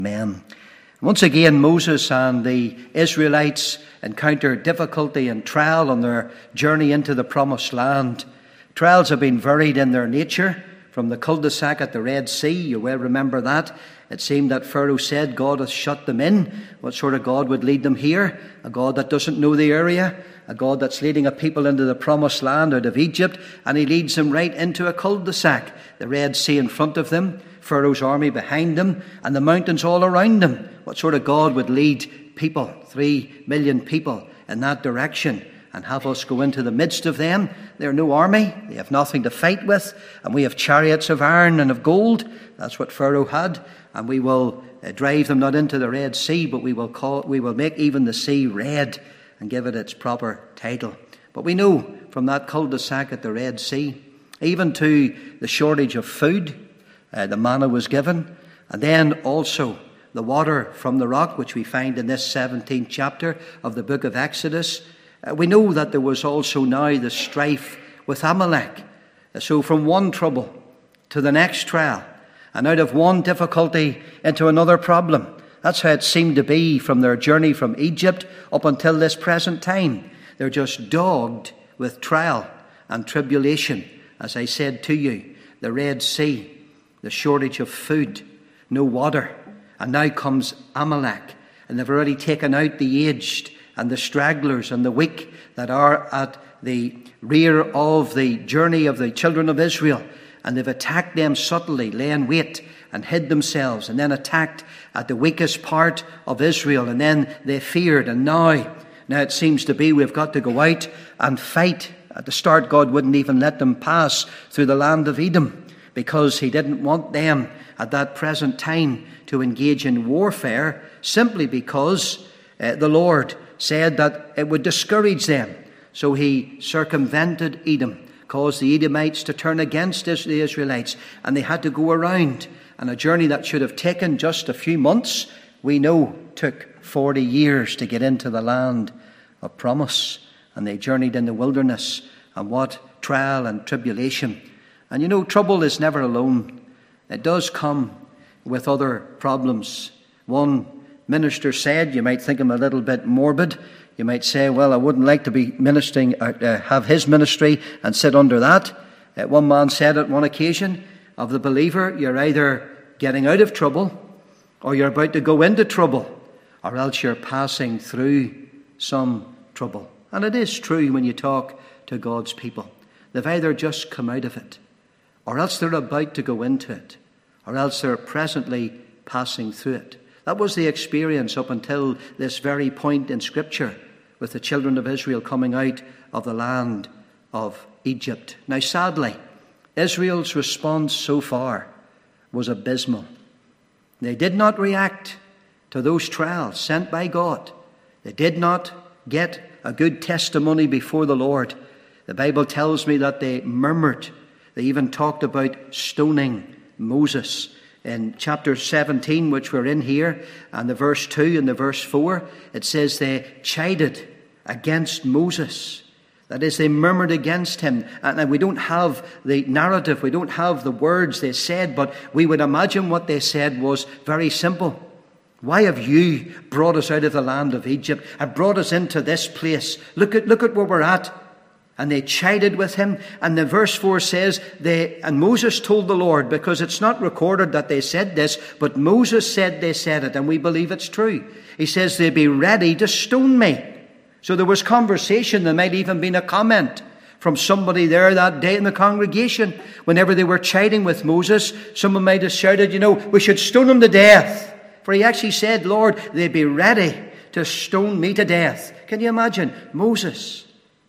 Amen. Once again, Moses and the Israelites encounter difficulty and trial on their journey into the Promised Land. Trials have been varied in their nature. From the cul-de-sac at the Red Sea, you well remember that. It seemed that Pharaoh said God has shut them in. What sort of God would lead them here? A God that doesn't know the area? A God that's leading a people into the Promised Land out of Egypt, and he leads them right into a cul-de-sac. The Red Sea in front of them, Pharaoh's army behind them, and the mountains all around them. What sort of God would lead people, 3 million people, in that direction and have us go into the midst of them? They're no army. They have nothing to fight with. And we have chariots of iron and of gold. That's what Pharaoh had. And we will drive them not into the Red Sea, but we will make even the sea red and give it its proper title. But we know from that cul-de-sac at the Red Sea, even to the shortage of food, the manna was given. And then also the water from the rock, which we find in this 17th chapter of the book of Exodus. We know that there was also now the strife with Amalek. So from one trouble to the next trial, and out of one difficulty into another problem. That's how it seemed to be from their journey from Egypt up until this present time. They're just dogged with trial and tribulation. As I said to you, the Red Sea, the shortage of food, no water. And now comes Amalek, and they've already taken out the aged and the stragglers and the weak that are at the rear of the journey of the children of Israel. And they've attacked them subtly, laying wait, and hid themselves, and then attacked at the weakest part of Israel. And then they feared, and now it seems to be we've got to go out and fight. At the start, God wouldn't even let them pass through the land of Edom, because he didn't want them at that present time to engage in warfare, simply because the Lord said that it would discourage them. So he circumvented Edom, caused the Edomites to turn against the Israelites, and they had to go around. And a journey that should have taken just a few months, we know took 40 years to get into the land of promise. And they journeyed in the wilderness, and what trial and tribulation. And you know, trouble is never alone. It does come with other problems. One minister said, you might think him a little bit morbid, you might say, well, I wouldn't like to be ministering, have his ministry and sit under that. One man said at one occasion of the believer, you're either getting out of trouble, or you're about to go into trouble, or else you're passing through some trouble. And it is true when you talk to God's people. They've either just come out of it, or else they're about to go into it, or else they're presently passing through it. That was the experience up until this very point in Scripture with the children of Israel coming out of the land of Egypt. Now, sadly, Israel's response so far was abysmal. They did not react to those trials sent by God. They did not get a good testimony before the Lord. The Bible tells me that they murmured. They even talked about stoning Moses. In chapter 17, which we're in here, and the verse 2 and the verse 4, it says they chided against Moses. That is, they murmured against him. And we don't have the narrative, we don't have the words they said, but we would imagine what they said was very simple. Why have you brought us out of the land of Egypt and brought us into this place? Look at where we're at. And they chided with him. And the verse 4 says, and Moses told the Lord, because it's not recorded that they said this, but Moses said they said it, and we believe it's true. He says, they'd be ready to stone me. So there was conversation. There might even been a comment from somebody there that day in the congregation. Whenever they were chiding with Moses, someone might have shouted, we should stone him to death. For he actually said, Lord, they'd be ready to stone me to death. Can you imagine? Moses,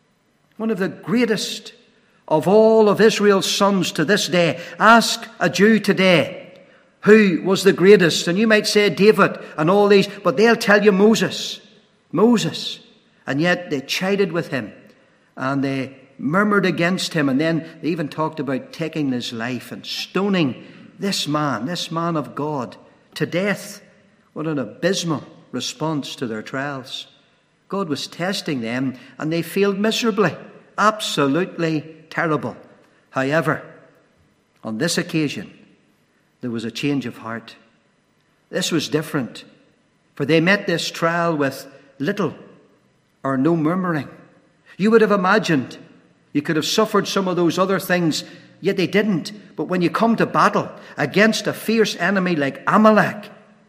one of the greatest of all of Israel's sons to this day. Ask a Jew today who was the greatest. And you might say David and all these, but they'll tell you Moses. Moses. And yet they chided with him. And they murmured against him. And then they even talked about taking his life and stoning this man of God, to death. What an abysmal response to their trials. God was testing them, and they failed miserably. Absolutely terrible. However, on this occasion, there was a change of heart. This was different, for they met this trial with little or no murmuring. You would have imagined you could have suffered some of those other things, yet they didn't. But when you come to battle against a fierce enemy like Amalek,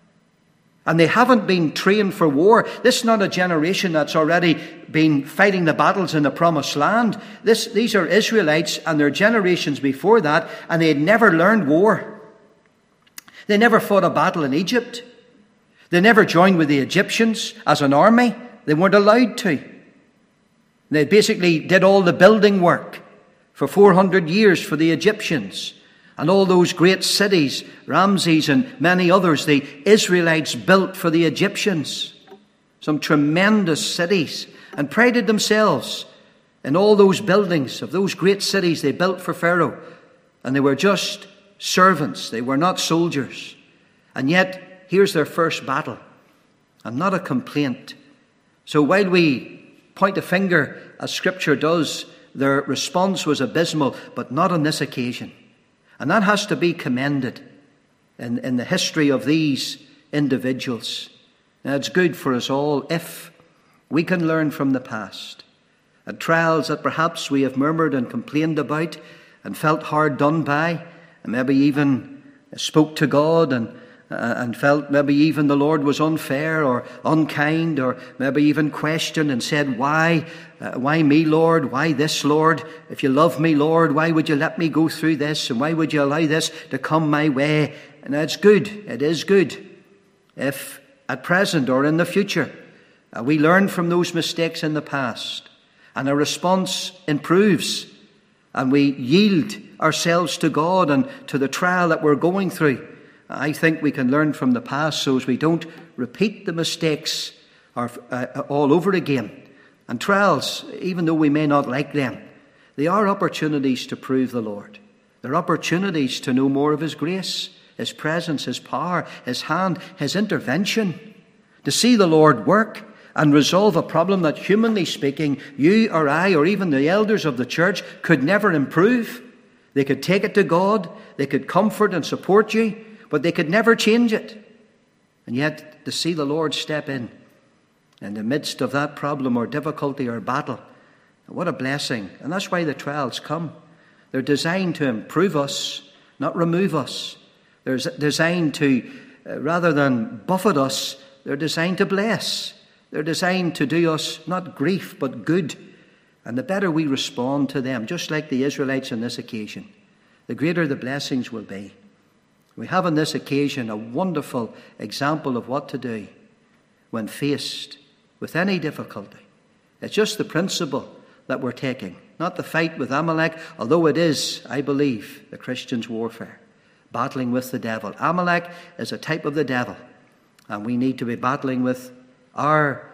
and they haven't been trained for war. This is not a generation that's already been fighting the battles in the Promised Land. These are Israelites and their generations before that, and they had never learned war. They never fought a battle in Egypt. They never joined with the Egyptians as an army. They weren't allowed to. They basically did all the building work for 400 years for the Egyptians. And all those great cities, Ramses and many others, the Israelites built for the Egyptians. Some tremendous cities, and prided themselves in all those buildings of those great cities they built for Pharaoh. And they were just servants. They were not soldiers. And yet, here's their first battle, and not a complaint. So while we point a finger, as Scripture does, their response was abysmal, but not on this occasion. And that has to be commended in the history of these individuals. Now, it's good for us all if we can learn from the past. At trials that perhaps we have murmured and complained about and felt hard done by, and maybe even spoke to God and felt maybe even the Lord was unfair or unkind, or maybe even questioned and said, why me, Lord? Why this, Lord? If you love me, Lord, why would you let me go through this? And why would you allow this to come my way? And it's good. It is good if at present or in the future we learn from those mistakes in the past and our response improves and we yield ourselves to God and to the trial that we're going through. I think we can learn from the past so as we don't repeat the mistakes all over again. And trials, even though we may not like them, they are opportunities to prove the Lord. They're opportunities to know more of His grace, His presence, His power, His hand, His intervention. To see the Lord work and resolve a problem that, humanly speaking, you or I or even the elders of the church could never improve. They could take it to God, they could comfort and support you, but they could never change it. And yet, to see the Lord step in the midst of that problem or difficulty or battle, what a blessing. And that's why the trials come. They're designed to improve us, not remove us. They're designed to, rather than buffet us, they're designed to bless. They're designed to do us not grief, but good. And the better we respond to them, just like the Israelites on this occasion, the greater the blessings will be. We have on this occasion a wonderful example of what to do when faced with any difficulty. It's just the principle that we're taking, not the fight with Amalek, although it is, I believe, the Christian's warfare, battling with the devil. Amalek is a type of the devil, and we need to be battling with our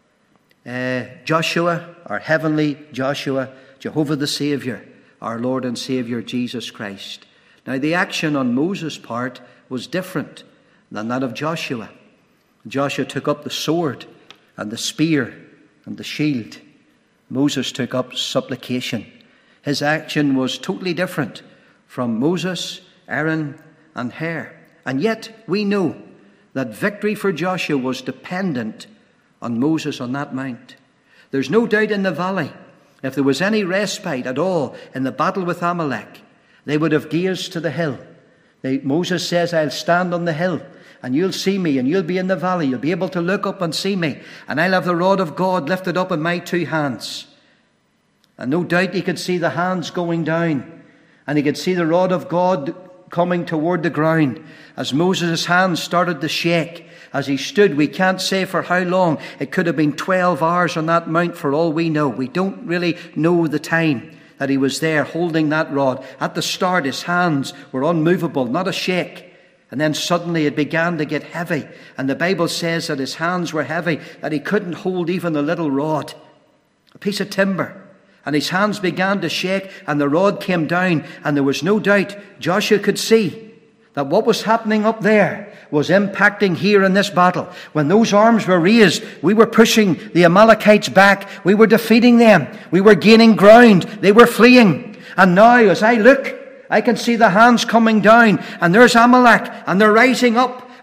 Joshua, our heavenly Joshua, Jehovah the Saviour, our Lord and Saviour Jesus Christ. Now, the action on Moses' part was different than that of Joshua. Joshua took up the sword and the spear and the shield. Moses took up supplication. His action was totally different from Moses, Aaron, and Hur. And yet, we know that victory for Joshua was dependent on Moses on that mount. There's no doubt in the valley, if there was any respite at all in the battle with Amalek, they would have gazed to the hill. Moses says, I'll stand on the hill, and you'll see me, and you'll be in the valley. You'll be able to look up and see me, and I'll have the rod of God lifted up in my two hands. And no doubt he could see the hands going down, and he could see the rod of God coming toward the ground. As Moses' hands started to shake, as he stood, we can't say for how long. It could have been 12 hours on that mount for all we know. We don't really know the time that he was there holding that rod. At the start, his hands were unmovable, not a shake. And then suddenly it began to get heavy. And the Bible says that his hands were heavy, that he couldn't hold even a little rod, a piece of timber. And his hands began to shake, and the rod came down. And there was no doubt Joshua could see that what was happening up there was impacting here in this battle. When those arms were raised, we were pushing the Amalekites back. We were defeating them. We were gaining ground. They were fleeing. And now, as I look, I can see the hands coming down, and there's Amalek, and they're rising up,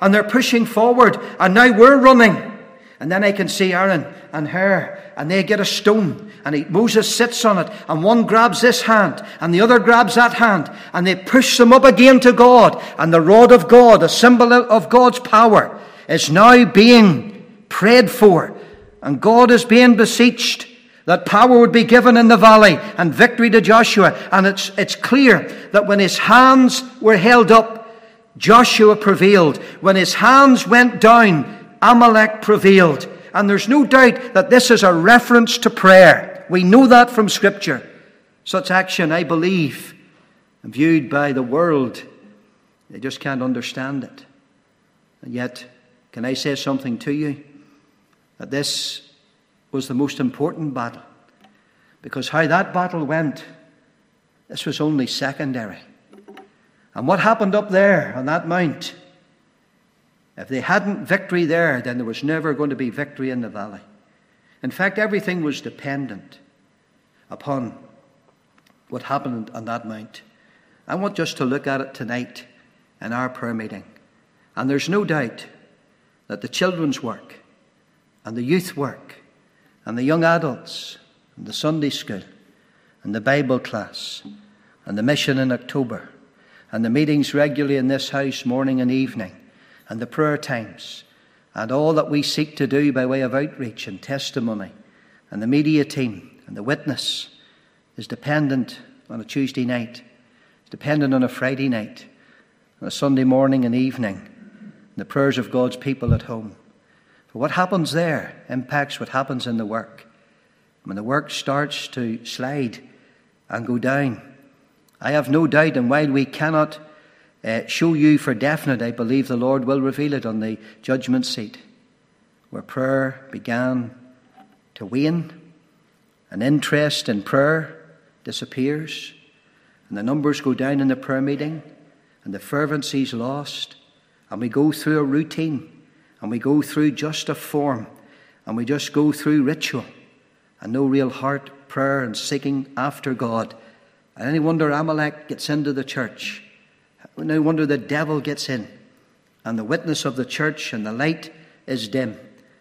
and they're pushing forward, and now we're running. And then I can see Aaron and Hur, and they get a stone, and Moses sits on it, and one grabs this hand, and the other grabs that hand, and they push them up again to God. And the rod of God, a symbol of God's power, is now being prayed for, and God is being beseeched that power would be given in the valley and victory to Joshua. And it's clear that when his hands were held up, Joshua prevailed. When his hands went down, Amalek prevailed. And there's no doubt that this is a reference to prayer. We know that from Scripture. Such action, I believe, viewed by the world, they just can't understand it. And yet, can I say something to you? That this was the most important battle. Because how that battle went, this was only secondary. And what happened up there on that mount, if they hadn't victory there, then there was never going to be victory in the valley. In fact, everything was dependent upon what happened on that mount. I want just to look at it tonight in our prayer meeting. And there's no doubt that the children's work and the youth work and the young adults and the Sunday school and the Bible class and the mission in October and the meetings regularly in this house morning and evening and the prayer times and all that we seek to do by way of outreach and testimony and the media team and the witness is dependent on a Tuesday night, it's dependent on a Friday night, on a Sunday morning and evening, the prayers of God's people at home. For what happens there impacts what happens in the work. When the work starts to slide and go down, I have no doubt, and while we cannot show you for definite, I believe the Lord will reveal it on the judgment seat, where prayer began to wane, and interest in prayer disappears, and the numbers go down in the prayer meeting, and the fervency is lost, and we go through a routine, and we go through just a form, and we just go through ritual, and no real heart prayer and seeking after God. And any wonder Amalek gets into the church. No wonder the devil gets in, and the witness of the church and the light is dim.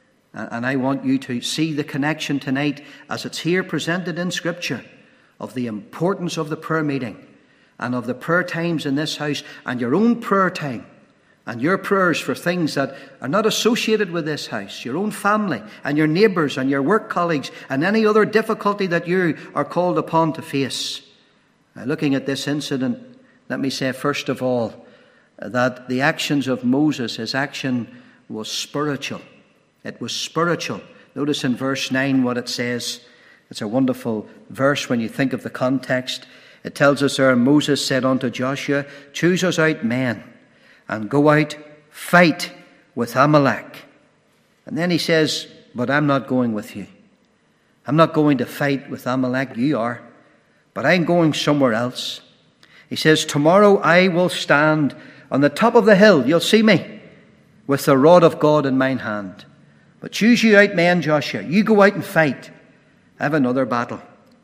And I want you to see the connection tonight, as it's here presented in Scripture, of the importance of the prayer meeting and of the prayer times in this house and your own prayer time. And your prayers for things that are not associated with this house, your own family and your neighbours and your work colleagues and any other difficulty that you are called upon to face. Now, looking at this incident, let me say first of all that the actions of Moses, his action was spiritual. It was spiritual. Notice in verse 9 what it says. It's a wonderful verse when you think of the context. It tells us there, Moses said unto Joshua, choose us out men, and go out, fight with Amalek. And then he says, but I'm not going with you. I'm not going to fight with Amalek. You are. But I'm going somewhere else. He says, tomorrow I will stand on the top of the hill. You'll see me with the rod of God in mine hand. But choose you out men, Joshua. You go out and fight. I have another battle.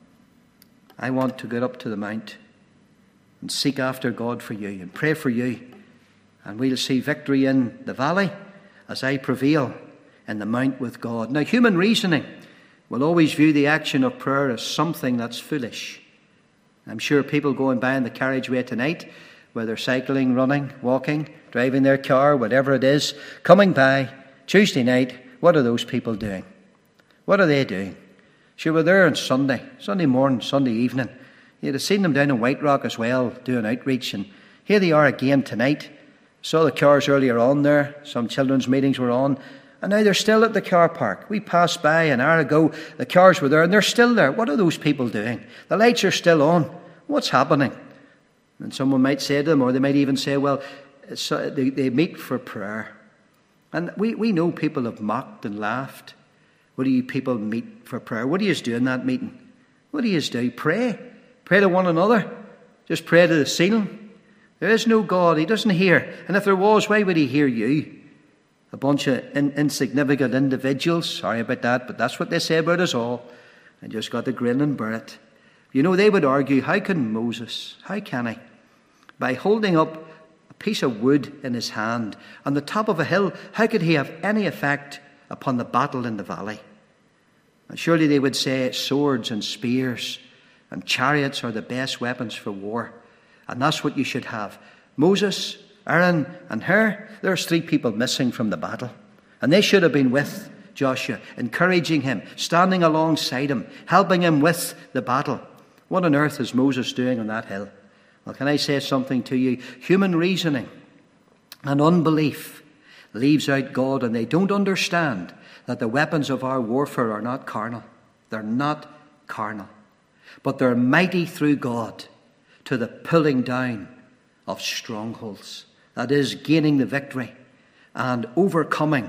I want to get up to the mount and seek after God for you and pray for you. And we'll see victory in the valley as I prevail in the mount with God. Now, human reasoning will always view the action of prayer as something that's foolish. I'm sure people going by in the carriageway tonight, whether cycling, running, walking, driving their car, whatever it is, coming by Tuesday night, what are those people doing? What are they doing? Sure, we're there on Sunday morning, Sunday evening. You'd have seen them down in White Rock as well, doing outreach. And here they are again tonight. Saw the cars earlier on there. Some children's meetings were on. And now they're still at the car park. We passed by an hour ago. The cars were there and they're still there. What are those people doing? The lights are still on. What's happening? And someone might say to them, or they might even say, well, they meet for prayer. And we know people have mocked and laughed. What do you people meet for prayer? What do you do in that meeting? What do you do? Pray. Pray to one another. Just pray to the ceiling. There is no God. He doesn't hear. And if there was, why would he hear you? A bunch of insignificant individuals. Sorry about that, but that's what they say about us all. And just got to grin and bear it. You know, they would argue, how can Moses, how can he, by holding up a piece of wood in his hand, on the top of a hill. How could he have any effect upon the battle in the valley? And surely they would say swords and spears and chariots are the best weapons for war. And that's what you should have. Moses, Aaron and Hur, there's 3 people missing from the battle. And they should have been with Joshua, encouraging him, standing alongside him, helping him with the battle. What on earth is Moses doing on that hill? Well, can I say something to you? Human reasoning and unbelief leaves out God, and they don't understand that the weapons of our warfare are not carnal. They're not carnal. But they're mighty through God to the pulling down of strongholds. That is, gaining the victory and overcoming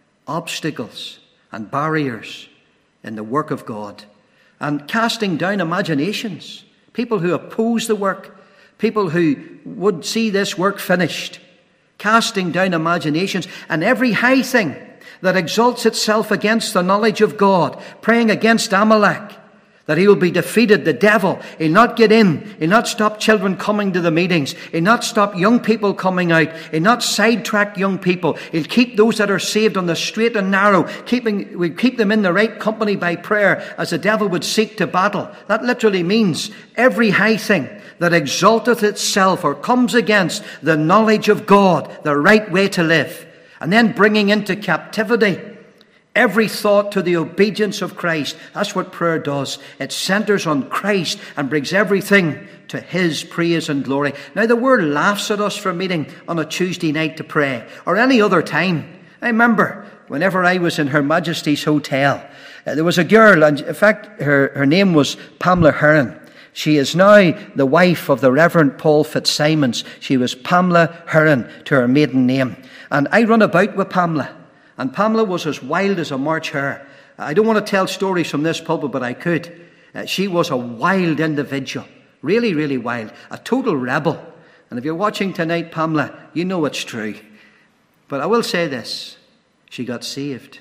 obstacles and barriers in the work of God, and casting down imaginations, people who oppose the work, people who would see this work finished, casting down imaginations and every high thing that exalts itself against the knowledge of God, praying against Amalek, that he will be defeated, the devil. He'll not get in. He'll not stop children coming to the meetings. He'll not stop young people coming out. He'll not sidetrack young people. He'll keep those that are saved on the straight and narrow. We keep them in the right company by prayer, as the devil would seek to battle. That literally means every high thing that exalteth itself or comes against the knowledge of God, the right way to live. And then bringing into captivity every thought to the obedience of Christ. That's what prayer does. It centers on Christ and brings everything to his praise and glory. Now, the world laughs at us for meeting on a Tuesday night to pray, or any other time. I remember whenever I was in Her Majesty's Hotel, there was a girl, and in fact her name was Pamela Heron. She is now the wife of the Reverend Paul Fitzsimons. She was Pamela Heron to her maiden name. And I run about with Pamela. And Pamela was as wild as a March hare. I don't want to tell stories from this pulpit, but I could. She was a wild individual. Really, really wild. A total rebel. And if you're watching tonight, Pamela, you know it's true. But I will say this. She got saved.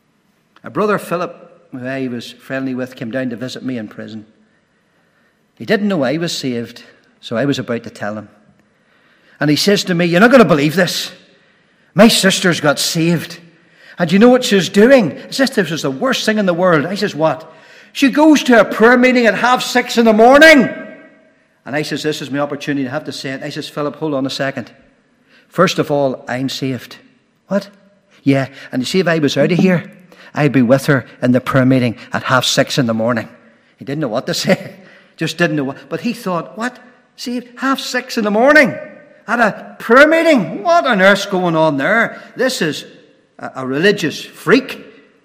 A brother Philip, who I was friendly with, came down to visit me in prison. He didn't know I was saved, so I was about to tell him. And he says to me, "You're not going to believe this. My sister's got saved. And you know what she's doing?" As if this was the worst thing in the world. I says, "What?" "She goes to a prayer meeting at 6:30 in the morning." And I says, this is my opportunity to have to say it. I says, "Philip, hold on a second. First of all, I'm saved." "What?" "Yeah, and you see, if I was out of here, I'd be with her in the prayer meeting at 6:30 in the morning." He didn't know what to say. Just didn't know what. But he thought, what? Saved 6:30 in the morning at a prayer meeting? What on earth's going on there? This is a religious freak.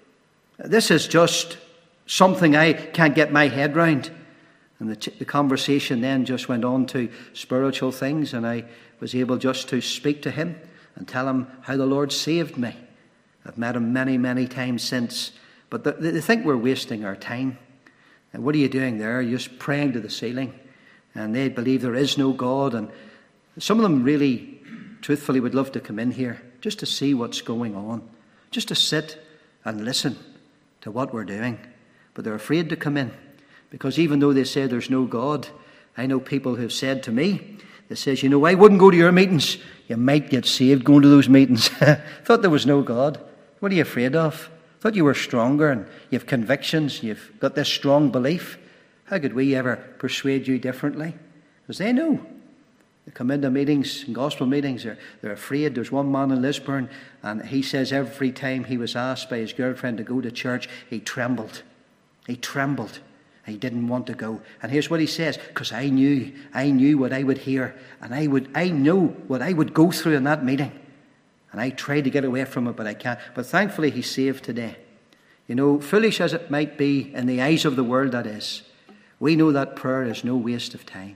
This is just something I can't get my head round. And the conversation then just went on to spiritual things, and I was able just to speak to him and tell him how the Lord saved me. I've met him many, many times since. But they think we're wasting our time. And what are you doing there? You're just praying to the ceiling. And they believe there is no God. And some of them really, truthfully, would love to come in here just to see what's going on. Just to sit and listen to what we're doing. But they're afraid to come in. Because even though they say there's no God, I know people who have said to me, they says, "You know, I wouldn't go to your meetings. You might get saved going to those meetings." Thought there was no God. What are you afraid of? Thought you were stronger and you have convictions. You've got this strong belief. How could we ever persuade you differently? Because they know. They come into meetings, gospel meetings, they're afraid. There's one man in Lisburn, and he says every time he was asked by his girlfriend to go to church, he trembled. He trembled. He didn't want to go. And here's what he says: "Because I knew what I would hear, and I know what I would go through in that meeting. And I tried to get away from it, but I can't." But thankfully he's saved today. You know, foolish as it might be in the eyes of the world, that is, we know that prayer is no waste of time.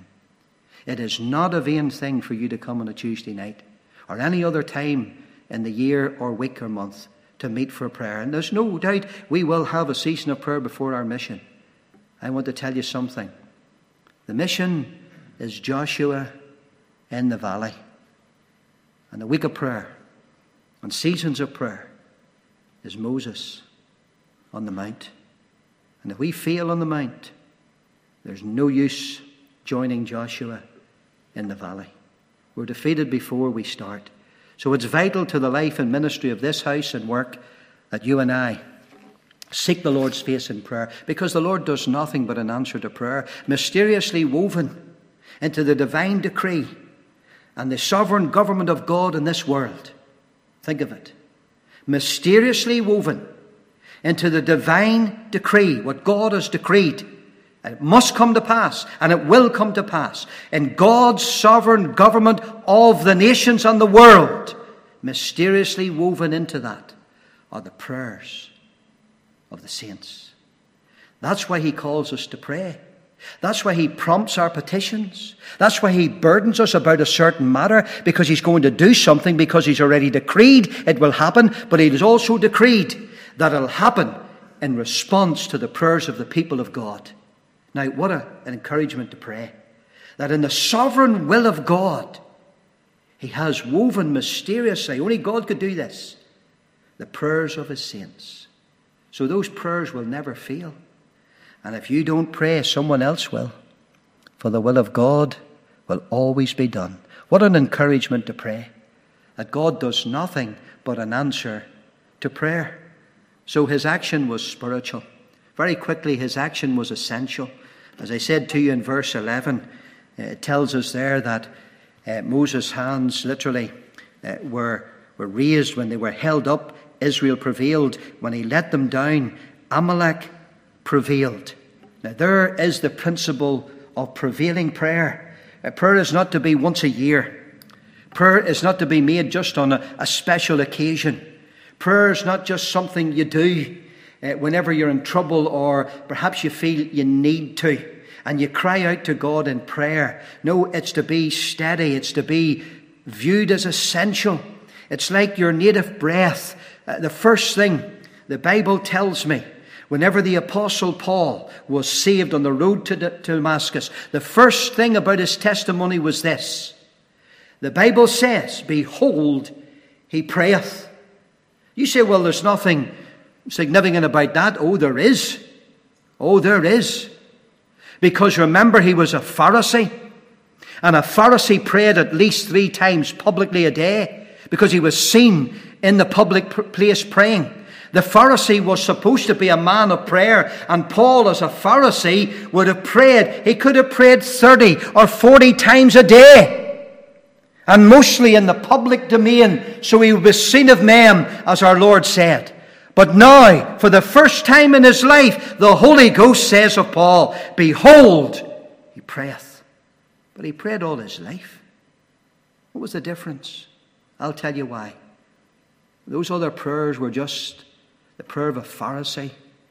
It is not a vain thing for you to come on a Tuesday night or any other time in the year or week or month to meet for prayer. And there's no doubt we will have a season of prayer before our mission. I want to tell you something. The mission is Joshua in the valley. And the week of prayer and seasons of prayer is Moses on the mount. And if we fail on the mount, there's no use joining Joshua in the valley. We're defeated before we start. So it's vital to the life and ministry of this house and work that you and I seek the Lord's face in prayer, because the Lord does nothing but an answer to prayer, mysteriously woven into the divine decree and the sovereign government of God in this world. Think of it. Mysteriously woven into the divine decree, what God has decreed. And it must come to pass, and it will come to pass. In God's sovereign government of the nations and the world, mysteriously woven into that are the prayers of the saints. That's why he calls us to pray. That's why he prompts our petitions. That's why he burdens us about a certain matter, because he's going to do something, because he's already decreed it will happen, but he has also decreed that it'll happen in response to the prayers of the people of God. Now, what an encouragement to pray. That in the sovereign will of God, he has woven mysteriously, only God could do this, the prayers of his saints. So those prayers will never fail. And if you don't pray, someone else will. For the will of God will always be done. What an encouragement to pray. That God does nothing but an answer to prayer. So his action was spiritual. Very quickly, his action was essential. As I said to you in verse 11, it tells us there that Moses' hands literally were raised when they were held up. Israel prevailed. When he let them down, Amalek prevailed. Now there is the principle of prevailing prayer. Prayer is not to be once a year. Prayer is not to be made just on a special occasion. Prayer is not just something you do whenever you're in trouble, or perhaps you feel you need to, and you cry out to God in prayer. No, it's to be steady. It's to be viewed as essential. It's like your native breath. The first thing the Bible tells me, whenever the Apostle Paul was saved on the road to Damascus, the first thing about his testimony was this. The Bible says, behold, he prayeth. You say, well, there's nothing significant about that. Oh, there is. Oh, there is. Because remember, he was a Pharisee. And a Pharisee prayed at least 3 times publicly a day, because he was seen in the public place praying. The Pharisee was supposed to be a man of prayer, and Paul, as a Pharisee, would have prayed. He could have prayed 30 or 40 times a day, and mostly in the public domain, so he was seen of men, as our Lord said. But now, for the first time in his life, the Holy Ghost says of Paul, behold, he prayeth. But he prayed all his life. What was the difference? I'll tell you why. Those other prayers were just the prayer of a Pharisee,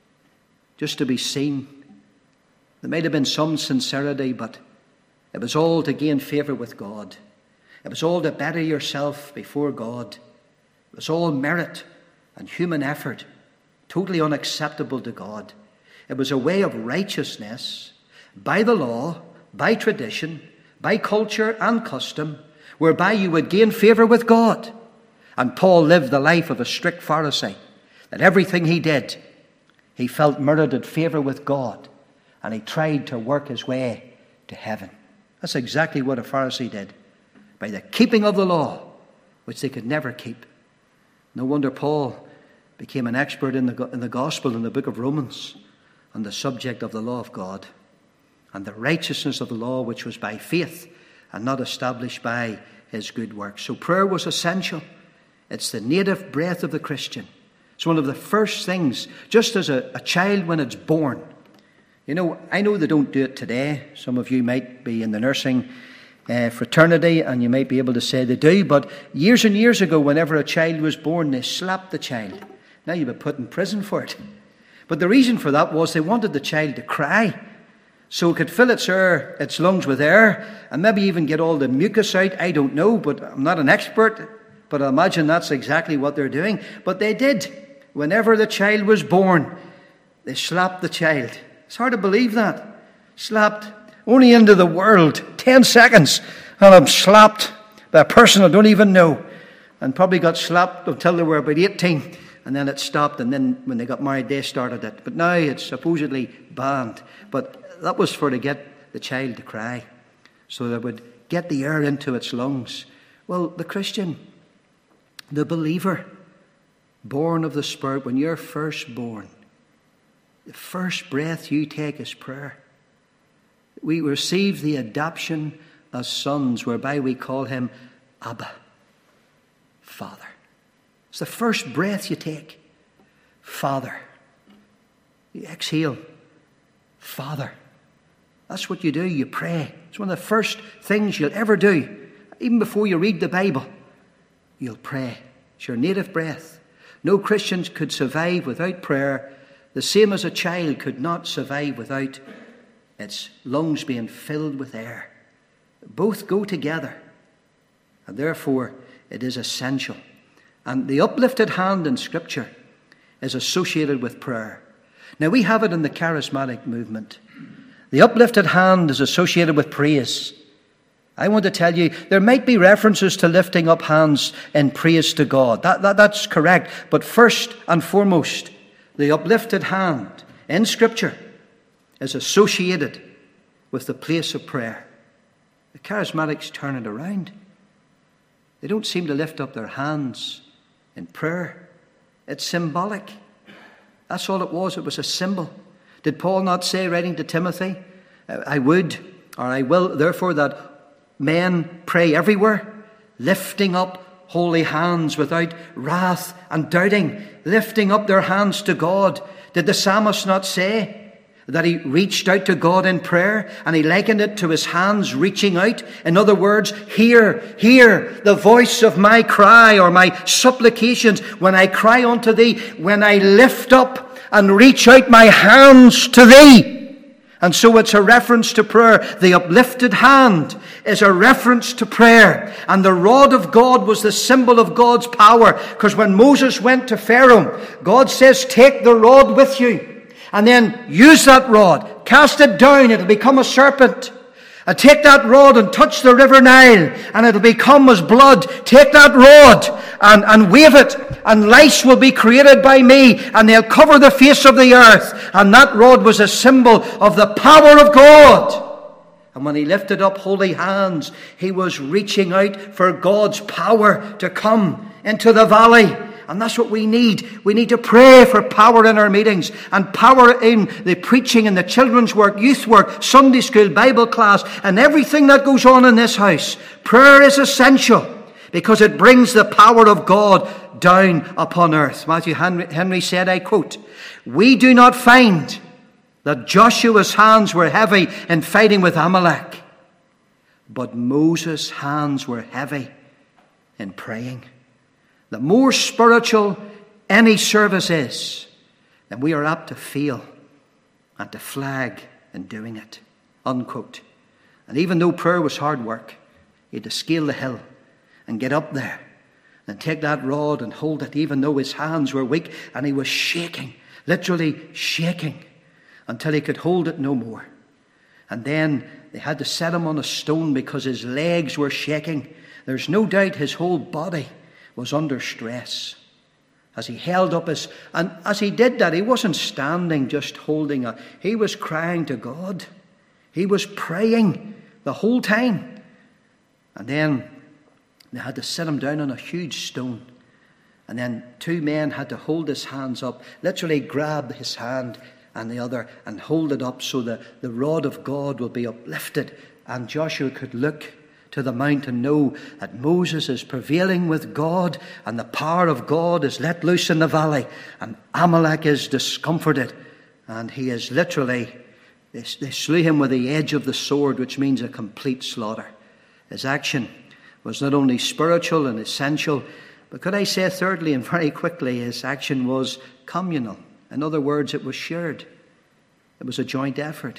just to be seen. There might have been some sincerity, but it was all to gain favour with God. It was all to better yourself before God. It was all merit and human effort, totally unacceptable to God. It was a way of righteousness by the law, by tradition, by culture and custom, whereby you would gain favour with God. And Paul lived the life of a strict Pharisee, that everything he did, he felt merited favour with God, and he tried to work his way to heaven. That's exactly what a Pharisee did, by the keeping of the law, which they could never keep. No wonder Paul became an expert in the gospel in the book of Romans on the subject of the law of God and the righteousness of the law, which was by faith and not established by his good works. So prayer was essential. It's the native breath of the Christian. It's one of the first things, just as a child when it's born. You know, I know they don't do it today. Some of you might be in the nursing fraternity, and you might be able to say they do, but years and years ago, whenever a child was born, they slapped the child. Now you'd be put in prison for it. But the reason for that was they wanted the child to cry, so it could fill its lungs with air, and maybe even get all the mucus out. I don't know, but I'm not an expert, but I imagine that's exactly what they're doing. But they did. Whenever the child was born, they slapped the child. It's hard to believe that. Slapped only into the world. 10 seconds, and I'm slapped by a person I don't even know. And probably got slapped until they were about 18. And then it stopped, and then when they got married, they started it. But now it's supposedly banned. But that was to get the child to cry, so they would get the air into its lungs. Well, the Christian, the believer, born of the Spirit, when you're first born, the first breath you take is prayer. We receive the adoption as sons, whereby we call him Abba, Father. It's the first breath you take. Father. You exhale. Father. That's what you do. You pray. It's one of the first things you'll ever do. Even before you read the Bible, you'll pray. It's your native breath. No Christian could survive without prayer, the same as a child could not survive without its lungs being filled with air. Both go together, and therefore it is essential. And the uplifted hand in Scripture is associated with prayer. Now, we have it in the charismatic movement. The uplifted hand is associated with praise. I want to tell you, there might be references to lifting up hands in praise to God. That's correct. But first and foremost, the uplifted hand in Scripture is associated with the place of prayer. The charismatics turn it around. They don't seem to lift up their hands in prayer. It's symbolic. That's all it was. It was a symbol. Did Paul not say, writing to Timothy, I would, or I will, therefore, that men pray everywhere, lifting up holy hands without wrath and doubting, lifting up their hands to God. Did the psalmist not say that he reached out to God in prayer, and he likened it to his hands reaching out? In other words, hear the voice of my cry, or my supplications, when I cry unto thee, when I lift up and reach out my hands to thee. And so it's a reference to prayer. The uplifted hand is a reference to prayer. And the rod of God was the symbol of God's power. Because when Moses went to Pharaoh, God says, take the rod with you. And then use that rod. Cast it down. It'll become a serpent. Take that rod and touch the river Nile, and it'll become as blood. Take that rod and wave it, and lice will be created by me, and they'll cover the face of the earth. And that rod was a symbol of the power of God. And when he lifted up holy hands, he was reaching out for God's power to come into the valley. And that's what we need. We need to pray for power in our meetings, and power in the preaching and the children's work, youth work, Sunday school, Bible class, and everything that goes on in this house. Prayer is essential because it brings the power of God down upon earth. Matthew Henry said, I quote, we do not find that Joshua's hands were heavy in fighting with Amalek, but Moses' hands were heavy in praying. The more spiritual any service is, then we are apt to feel and to flag in doing it. Unquote. And even though prayer was hard work, he had to scale the hill and get up there and take that rod and hold it, even though his hands were weak, and he was shaking, literally shaking, until he could hold it no more. And then they had to set him on a stone because his legs were shaking. There's no doubt his whole body was under stress as he held up his... And as he did that, he wasn't standing just holding it. He was crying to God. He was praying the whole time. And then they had to sit him down on a huge stone. And then two men had to hold his hands up, literally grab his hand and the other and hold it up so that the rod of God will be uplifted. And Joshua could look to the mount and know that Moses is prevailing with God, and the power of God is let loose in the valley, and Amalek is discomforted, and he is literally, they slew him with the edge of the sword, which means a complete slaughter. His action was not only spiritual and essential, but could I say thirdly and very quickly, his action was communal. In other words, it was shared. It was a joint effort.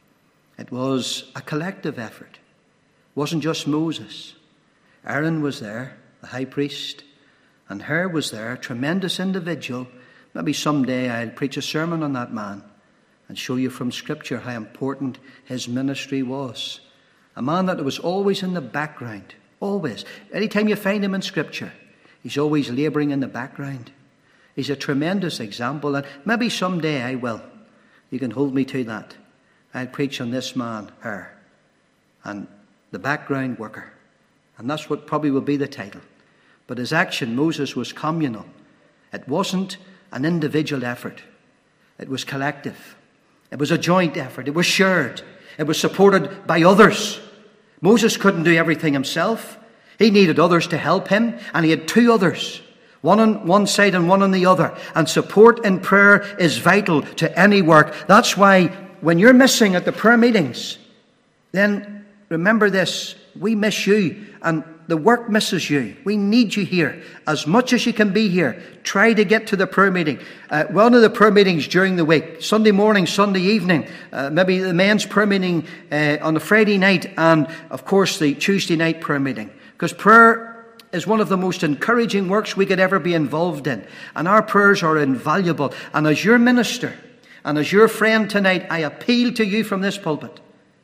It was a collective effort. It wasn't just Moses. Aaron was there, the high priest, and Hur was there, a tremendous individual. Maybe someday I'll preach a sermon on that man and show you from Scripture how important his ministry was. A man that was always in the background, always. Anytime you find him in Scripture, he's always labouring in the background. He's a tremendous example, and maybe someday I will. You can hold me to that. I'll preach on this man, Hur. And the background worker. And that's what probably will be the title. But his action, Moses, was communal. It wasn't an individual effort. It was collective. It was a joint effort. It was shared. It was supported by others. Moses couldn't do everything himself. He needed others to help him, and he had two others, one on one side and one on the other. And support in prayer is vital to any work. That's why when you're missing at the prayer meetings, then remember this: we miss you, and the work misses you. We need you here. As much as you can be here, try to get to the prayer meeting. One of the prayer meetings during the week, Sunday morning, Sunday evening, maybe the men's prayer meeting on the Friday night, and of course the Tuesday night prayer meeting. Because prayer is one of the most encouraging works we could ever be involved in. And our prayers are invaluable. And as your minister and as your friend tonight, I appeal to you from this pulpit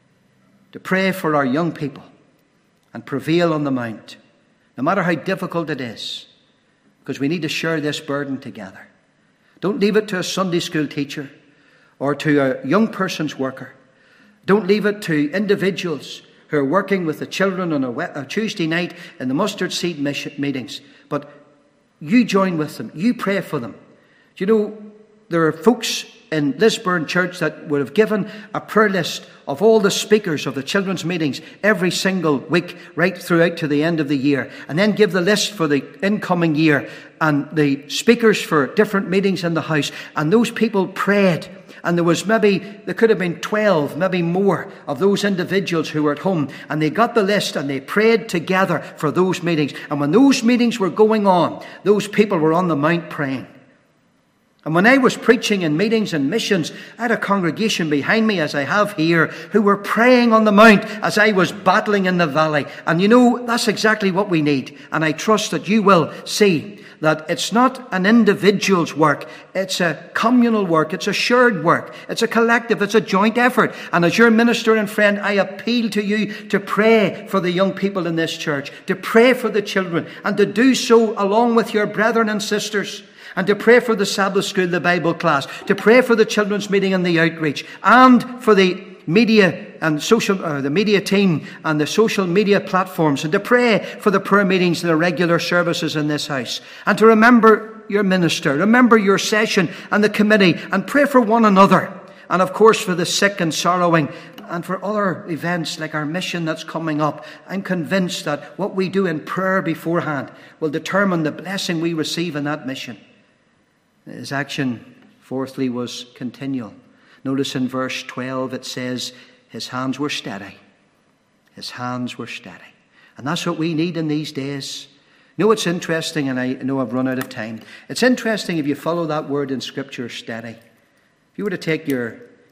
to pray for our young people and prevail on the mount, no matter how difficult it is, because we need to share this burden together. Don't leave it to a Sunday school teacher or to a young person's worker. Don't leave it to individuals who are working with the children on a Tuesday night in the mustard seed meetings. But you join with them. You pray for them. Do you know, there are folks in Lisburn Church that would have given a prayer list of all the speakers of the children's meetings every single week, right throughout to the end of the year, and then give the list for the incoming year and the speakers for different meetings in the house. And those people prayed. And there could have been 12, maybe more, of those individuals who were at home. And they got the list and they prayed together for those meetings. And when those meetings were going on, those people were on the mount praying. And when I was preaching in meetings and missions, I had a congregation behind me, as I have here, who were praying on the mount as I was battling in the valley. And you know, that's exactly what we need. And I trust that you will see that it's not an individual's work. It's a communal work. It's a shared work. It's a collective. It's a joint effort. And as your minister and friend, I appeal to you to pray for the young people in this church, to pray for the children, and to do so along with your brethren and sisters. And to pray for the Sabbath school, the Bible class, to pray for the children's meeting and the outreach, and for the media and the media team and the social media platforms, and to pray for the prayer meetings and the regular services in this house, and to remember your minister, remember your session and the committee, and pray for one another, and of course for the sick and sorrowing, and for other events like our mission that's coming up. I'm convinced that what we do in prayer beforehand will determine the blessing we receive in that mission. His action, fourthly, was continual. Notice in verse 12 it says, his hands were steady. His hands were steady. And that's what we need in these days. You know what's interesting, and I know I've run out of time. It's interesting if you follow that word in Scripture, steady. If you were to take your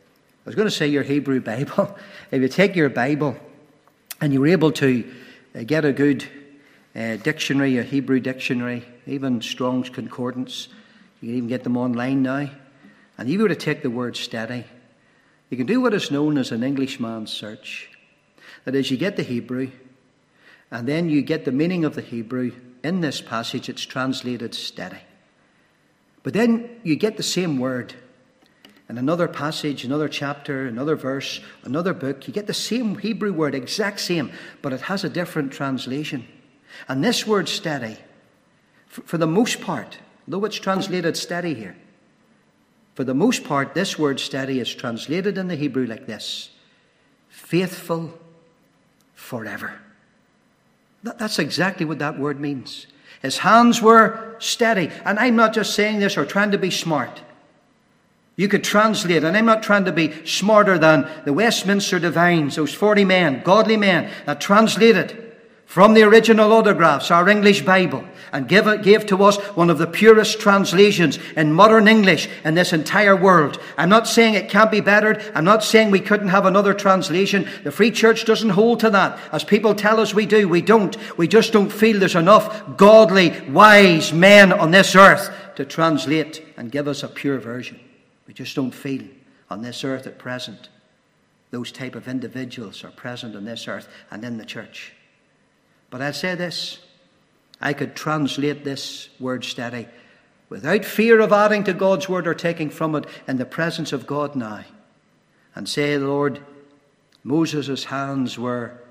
Hebrew Bible, if you take your Bible and you were able to get a good dictionary, a Hebrew dictionary, even Strong's Concordance, you can even get them online now. And you were to take the word steady, you can do what is known as an Englishman's search. That is, you get the Hebrew, and then you get the meaning of the Hebrew. In this passage, it's translated steady. But then you get the same word in another passage, another chapter, another verse, another book. You get the same Hebrew word, exact same, but it has a different translation. And this word steady, for the most part, though it's translated steady here, for the most part, this word steady is translated in the Hebrew like this: faithful forever. That's exactly what that word means. His hands were steady. And I'm not just saying this or trying to be smart. You could translate, and I'm not trying to be smarter than the Westminster Divines, those 40 men, godly men, that translated from the original autographs our English Bible and gave to us one of the purest translations in modern English in this entire world. I'm not saying it can't be bettered. I'm not saying we couldn't have another translation. The Free Church doesn't hold to that. As people tell us we do, we don't. We just don't feel there's enough godly, wise men on this earth to translate and give us a pure version. We just don't feel on this earth at present those type of individuals are present on this earth and in the church. But I'll say this: I could translate this word steady without fear of adding to God's word or taking from it in the presence of God now, and say, Lord, Moses' hands were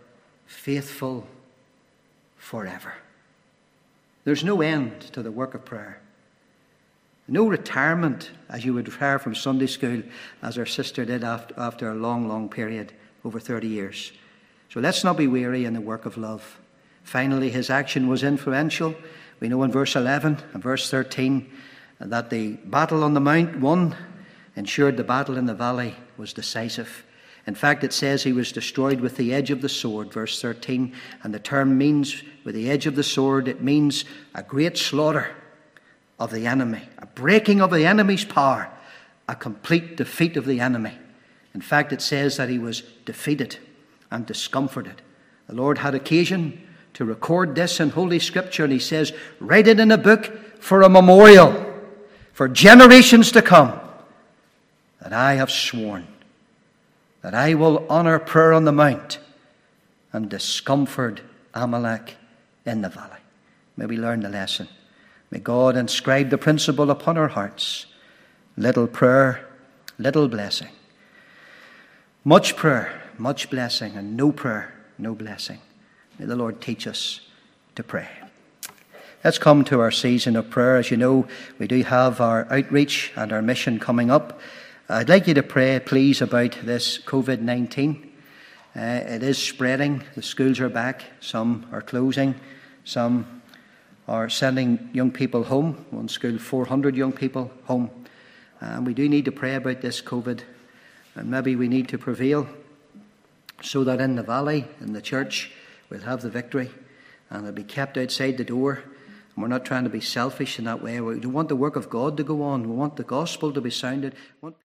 faithful forever. There's no end to the work of prayer. No retirement, as you would retire from Sunday school, as our sister did after a long, long period, over 30 years. So let's not be weary in the work of love. Finally, his action was influential. We know in verse 11 and verse 13 that the battle on the mount won, ensured the battle in the valley was decisive. In fact, it says he was destroyed with the edge of the sword, verse 13. And the term means, with the edge of the sword, it means a great slaughter of the enemy, a breaking of the enemy's power, a complete defeat of the enemy. In fact, it says that he was defeated and discomforted. The Lord had occasion to record this in Holy Scripture, and he says, write it in a book for a memorial, for generations to come, that I have sworn that I will honor prayer on the mount and discomfort Amalek in the valley. May we learn the lesson. May God inscribe the principle upon our hearts. Little prayer, little blessing. Much prayer, much blessing, and no prayer, no blessing. May the Lord teach us to pray. Let's come to our season of prayer. As you know, we do have our outreach and our mission coming up. I'd like you to pray, please, about this COVID-19. It is spreading. The schools are back. Some are closing. Some are sending young people home. One school, 400 young people home. And we do need to pray about this COVID. And maybe we need to prevail so that in the valley, in the church, we'll have the victory. And it'll be kept outside the door. And we're not trying to be selfish in that way. We don't want the work of God to go on. We want the gospel to be sounded.